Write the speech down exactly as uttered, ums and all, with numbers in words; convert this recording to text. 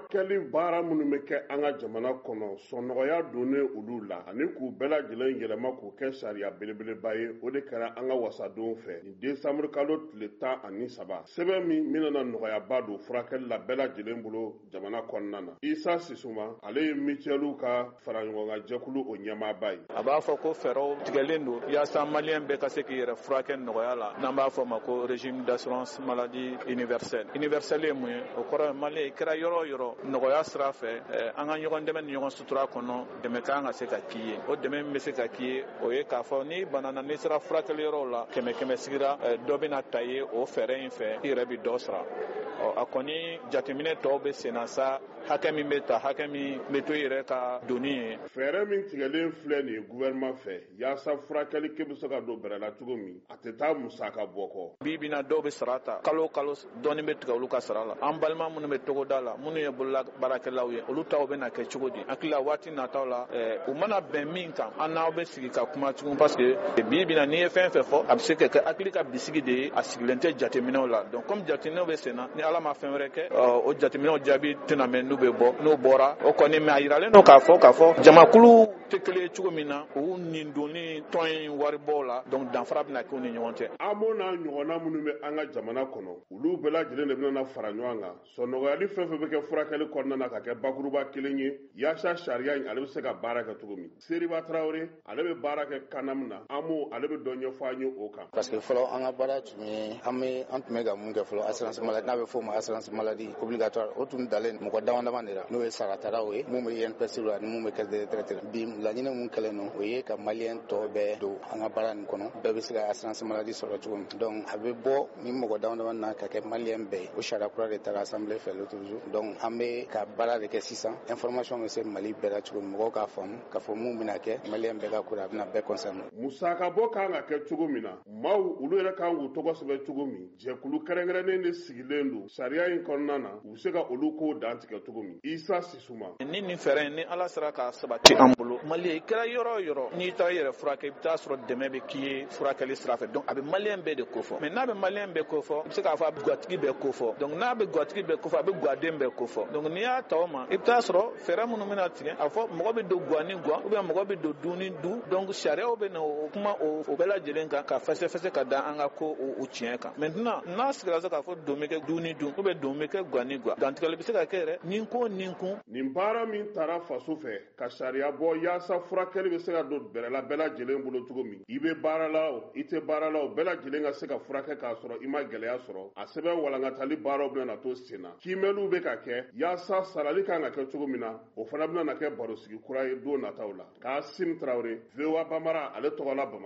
furakɛli baara minnu bɛ kɛ an ka jamana kɔnɔ sɔnɔgɔya donnen olu la ani k'u bɛɛ lajɛlen yɛlɛma k'u kɛ sariya belebeleba ye o de kɛra an ka wasadenw fɛ nin desanburu kalo tile tan ani saba sɛbɛn min bɛna nɔgɔyaba don furakɛli la bɛɛ lajɛlen bolo jamana kɔnɔna na. Isa Sisuma ale ye mutuelle ka fara ɲɔgɔn jɛkulu o ɲɛmaaba ye. A b'a fɔ ko fɛɛrɛw tigɛlen don yaasa maliyɛn bɛɛ ka se k'i yɛrɛ furakɛ nɔgɔya la n'an b'a fɔ ma ko régime d'assurance maladie universelle. Universelle ye mun ye? O kɔrɔ ye maliyɛn i kɛra yɔrɔ o yɔrɔ nɔgɔya sira fɛ an ka ɲɔgɔn dɛmɛ ni ɲɔgɔn sutura kɔnɔ dɛmɛ kan ka se ka k'i ye. O dɛmɛ min bɛ se ka k'i ye o ye k'a fɔ ni banana n'i sera furakɛli yɔrɔw la kɛmɛ kɛmɛ sigira dɔ bɛna ta ye o fɛɛrɛ in fɛ i yɛrɛ bɛ dɔ sara. A kɔni jateminɛ tɔw bɛ senna sa hakɛ min bɛ ta hakɛ min bɛ to i yɛrɛ ka doni ye. Fɛɛrɛ min tigɛlen filɛ nin ye gouvernement fɛ yaasa furakɛli kɛ bɛ se ka don bɛrɛ la cogo min a tɛ taa musaka bɔ kɔ. Bi bi in na dɔw bɛ sara ta kalo o kalo dɔɔni bɛ tigɛ olu ka sara la. An balima minnu bɛ togoda la minnu ye bolola baarakɛlaw ye olu taw bɛ na kɛ cogo di? Hakili la waati nataw la u mana bɛn min kan an n'aw bɛ sigi ka kuma tugun parce que bi bi in na n'i ye fɛn fɛn fɔ a bɛ se ka kɛ hakili ka bisigi de ye a sigilen tɛ jateminɛw la donc comme jateminɛw bɛ senna ni Ala ma fɛn wɛrɛ kɛ o jateminɛw jaabi tɛna mɛn n'u bɛ bɔ n'o bɔra o kɔni mais a yiralen don k'a fɔ k'a fɔ jamakulu tɛ kelen ye cogo min na u nin donni tɔn in waribɔw la donc danfara bɛna k'u ni ɲɔgɔn cɛ. An b'o n'a ɲɔgɔnna minnu bɛ an ka jamana kɔnɔ olu bɛɛ lajɛlen de bɛna fara ɲɔgɔn kan sɔnɔgɔyali fɛn fɛn bɛ kɛ furakɛli kɔnɔna na ka kɛ bakuruba kelen ye yaasa sariya in ale bɛ se ka baara kɛ cogo min. Seriba Traoré ale bɛ baara kɛ kan min na an m'o ale bɛ dɔ ɲɛfɔ an ye o kan. Parce que fɔlɔ an ka baara tun ye an bɛ an tun bɛ ka mun kɛ fɔlɔ assurance maladie n'a bɛ fɔ o ma assurance maladie obligatoire o tun dalen mɔgɔ dama dama de la n'o ye sarataraw ye mun bɛ I N P S la ani mun bɛ caisse de retraite la bi laɲini mun kɛlen don o ye ka maliyɛn tɔ bɛɛ don an ka baara nin kɔnɔ bɛɛ bɛ se ka assurance maladie sɔrɔ cogo min donc a bɛ bɔ ni mɔgɔ dama dama na ka kɛ maliyɛn bɛɛ ye o sariya kura de taara assemblée fɛ l'autre jour donc an bɛ ka baara de kɛ sisan information bɛ se Mali bɛɛ la cogo min mɔgɔw k'a faamu k'a fɔ mun bɛna kɛ maliyɛn bɛɛ ka ko a bɛna bɛɛ concerné. Musaka bɔ kan ka kɛ cogo min na maaw olu yɛrɛ kan k'u tɔgɔ sɛbɛn cogo min jɛkulu kɛrɛnkɛrɛnnen de sigilen don sariya in kɔnɔna na u bɛ se ka olu ko dan tigɛ cogo min. Isa Sisuma ni nin fɛɛrɛ in ni Ala sera ka sabati an bolo maliyɛn i kɛra yɔrɔ o yɔrɔ n'i taara i yɛrɛ furakɛ i bɛ taa sɔrɔ dɛmɛ bɛ k'i ye furakɛli sira fɛ donc a bɛ maliyɛn bɛɛ de ko fɔ mais n'a bɛ maliyɛn bɛɛ ko fɔ i bɛ se k'a fɔ a bɛ gatigi bɛɛ ko fɔ donc n'a bɛ gatigi bɛɛ ko fɔ a bɛ gaden bɛɛ ko fɔ donc n'i y'a ta o ma i bɛ taa sɔrɔ fɛɛrɛ minnu bɛna tigɛ a fɔ mɔgɔ bɛ don ga ni ga ou bien mɔgɔ bɛ don du ni du donc sariyaw bɛ na o kuma o bɛɛ lajɛlen kan ka fɛsɛfɛsɛ ka da an ka ko o tiɲɛ kan maintenant n'a sigira k'a fɔ don bɛ kɛ du ni du ou bien don bɛ kɛ ga ni ga dantigɛli bɛ se ka kɛ yɛrɛ nin ko nin kun. Nin baara min taara faso fɛ ka sariya bɔ yaasa furakɛli bɛ se ka don bɛrɛ la bɛɛ lajɛlen bolo cogo min i bɛ baara la o i tɛ baara la o bɛɛ lajɛlen ka se ka furakɛ k'a sɔrɔ i ma gɛlɛya sɔrɔ a sɛbɛn walankatali baaraw bɛna na to sen na kiimɛliw bɛ ka kɛ yaasa sarali kan ka kɛ cogo min na o fana bɛna na kɛ barosigi kura ye don nataw la. Kasim Traoré V O A Bambara ale tɔgɔ la Bamakɔ.